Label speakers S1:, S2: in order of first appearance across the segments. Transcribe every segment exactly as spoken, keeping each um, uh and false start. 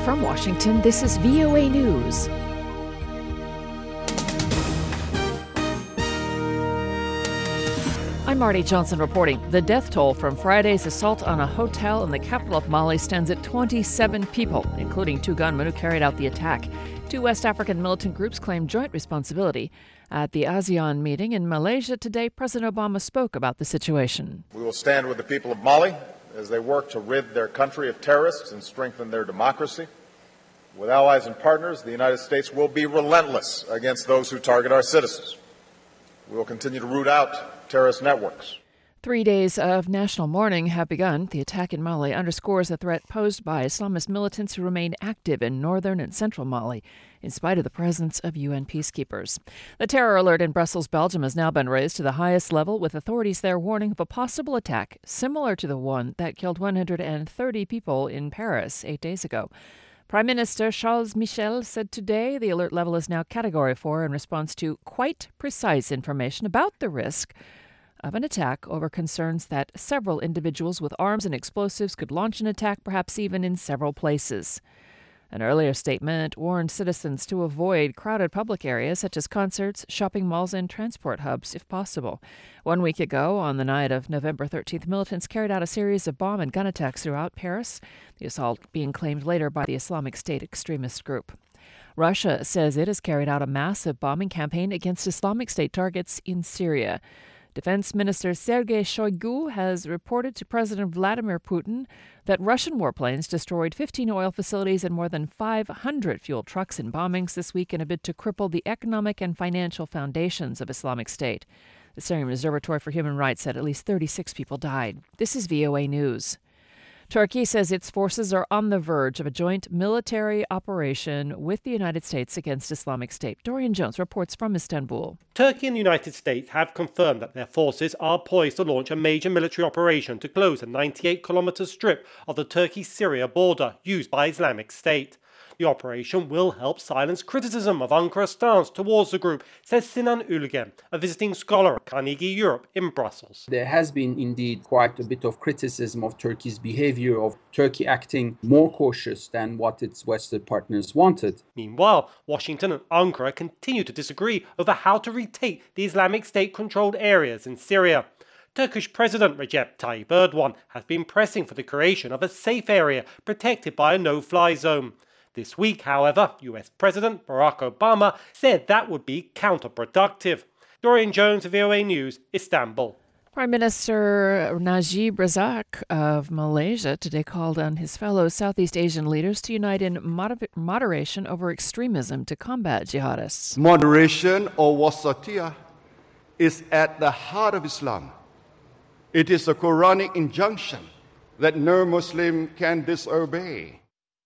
S1: From Washington, this is V O A News. I'm Marty Johnson reporting. The death toll from Friday's assault on a hotel in the capital of Mali stands at twenty-seven people, including two gunmen who carried out the attack. Two West African militant groups claim joint responsibility. At the ASEAN meeting in Malaysia today, President Obama spoke about the situation.
S2: We will stand with the people of Mali as they work to rid their country of terrorists and strengthen their democracy. With allies and partners, the United States will be relentless against those who target our citizens. We will continue to root out terrorist networks.
S1: Three days of national mourning have begun. The attack in Mali underscores the threat posed by Islamist militants who remain active in northern and central Mali, in spite of the presence of U N peacekeepers. The terror alert in Brussels, Belgium, has now been raised to the highest level, with authorities there warning of a possible attack similar to the one that killed one hundred thirty people in Paris eight days ago. Prime Minister Charles Michel said today the alert level is now Category four in response to quite precise information about the risk of an attack over concerns that several individuals with arms and explosives could launch an attack, perhaps even in several places. An earlier statement warned citizens to avoid crowded public areas such as concerts, shopping malls, and transport hubs, if possible. One week ago, on the night of November thirteenth, militants carried out a series of bomb and gun attacks throughout Paris, the assault being claimed later by the Islamic State extremist group. Russia says it has carried out a massive bombing campaign against Islamic State targets in Syria. Defense Minister Sergei Shoigu has reported to President Vladimir Putin that Russian warplanes destroyed fifteen oil facilities and more than five hundred fuel trucks in bombings this week in a bid to cripple the economic and financial foundations of Islamic State. The Syrian Observatory for Human Rights said at least thirty-six people died. This is V O A News. Turkey says its forces are on the verge of a joint military operation with the United States against Islamic State. Dorian Jones reports from Istanbul.
S3: Turkey and the United States have confirmed that their forces are poised to launch a major military operation to close a ninety-eight kilometre strip of the Turkey-Syria border used by Islamic State. The operation will help silence criticism of Ankara's stance towards the group, says Sinan Ülgen, a visiting scholar at Carnegie Europe in Brussels.
S4: There has been indeed quite a bit of criticism of Turkey's behavior, of Turkey acting more cautious than what its Western partners wanted.
S3: Meanwhile, Washington and Ankara continue to disagree over how to retake the Islamic State-controlled areas in Syria. Turkish President Recep Tayyip Erdogan has been pressing for the creation of a safe area protected by a no-fly zone. This week, however, U S President Barack Obama said that would be counterproductive. Dorian Jones, V O A News, Istanbul.
S1: Prime Minister Najib Razak of Malaysia today called on his fellow Southeast Asian leaders to unite in moder- moderation over extremism to combat jihadists.
S5: Moderation, or wasatiyah, is at the heart of Islam. It is a Quranic injunction that no Muslim can disobey.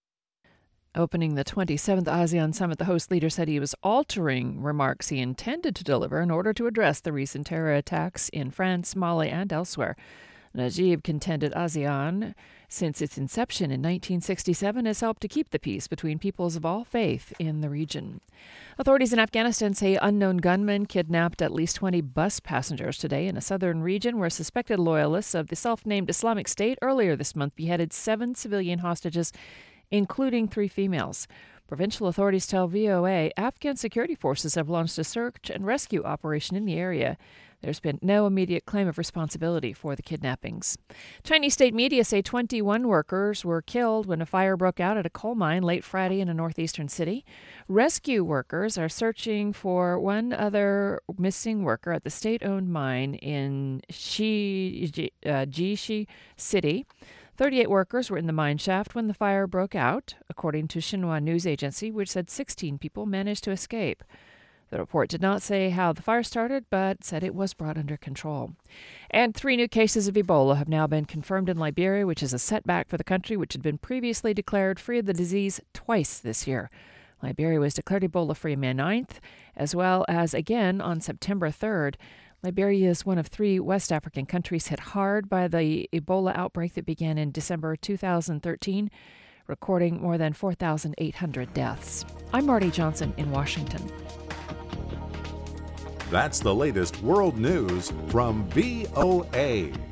S1: Opening the twenty-seventh ASEAN Summit, the host leader said he was altering remarks he intended to deliver in order to address the recent terror attacks in France, Mali, and elsewhere. Najib contended ASEAN, since its inception in nineteen sixty-seven, has helped to keep the peace between peoples of all faith in the region. Authorities in Afghanistan say unknown gunmen kidnapped at least twenty bus passengers today in a southern region where suspected loyalists of the self-named Islamic State earlier this month beheaded seven civilian hostages, including three females. Provincial authorities tell V O A Afghan security forces have launched a search and rescue operation in the area. There's been no immediate claim of responsibility for the kidnappings. Chinese state media say twenty-one workers were killed when a fire broke out at a coal mine late Friday in a northeastern city. Rescue workers are searching for one other missing worker at the state-owned mine in Shi, uh, Jishi City. thirty-eight workers were in the mine shaft when the fire broke out, according to Xinhua News Agency, which said sixteen people managed to escape. The report did not say how the fire started, but said it was brought under control. And three new cases of Ebola have now been confirmed in Liberia, which is a setback for the country, which had been previously declared free of the disease twice this year. Liberia was declared Ebola-free on May ninth, as well as again on September third. Liberia is one of three West African countries hit hard by the Ebola outbreak that began in December two thousand thirteen, recording more than four thousand eight hundred deaths. I'm Marty Johnson in Washington.
S6: That's the latest world news from V O A.